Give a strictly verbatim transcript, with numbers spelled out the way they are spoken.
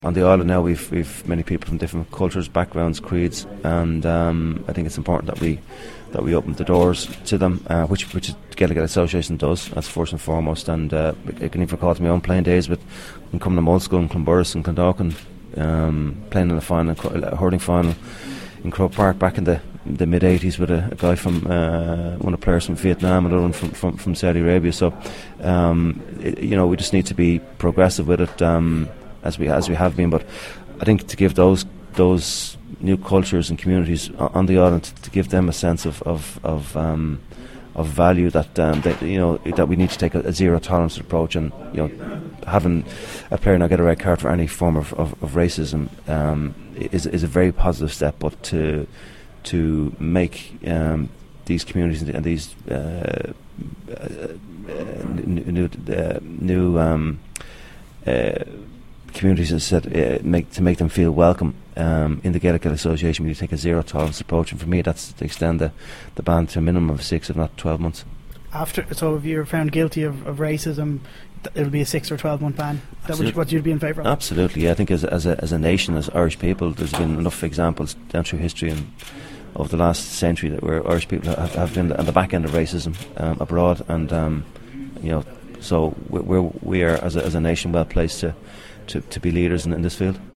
On the island now, we've we've many people from different cultures, backgrounds, creeds, and um, I think it's important that we that we open the doors to them, uh, which which the Gaelic Association does. That's first and foremost. And uh, I can even recall to my own playing days with coming to Old School in Clonburris and Clondalkin, um, playing in a final, a hurling final in Croke Park back in the the mid eighties with a, a guy from uh, one of the players from Vietnam, another one from from, from Saudi Arabia. So um, it, you know, we just need to be progressive with it. Um, as we as we have been, but I think to give those those new cultures and communities on the island, to, to give them a sense of of of, um, of value, that um, that you know that we need to take a, a zero tolerance approach, and you know having a player now get a red card for any form of, of, of racism um, is is a very positive step. But to to make um, these communities and these uh, uh, new uh, new um, uh, communities, as I said, uh, make, to make them feel welcome um, in the Gaelic Association, we need to take a zero tolerance approach, and for me that's to extend the, the ban to a minimum of six, if not twelve months. After, so if you're found guilty of, of racism, th- it'll be a six or twelve month ban. Is that what, you, what you'd be in favour of? Absolutely, yeah. I think as, as, a, as a nation, as Irish people, there's been enough examples down through history and over the last century that where Irish people have, have been on the back end of racism um, abroad, and um, you know, so we're, we're we are as a, as a nation well placed to. To, to be leaders in, in this field.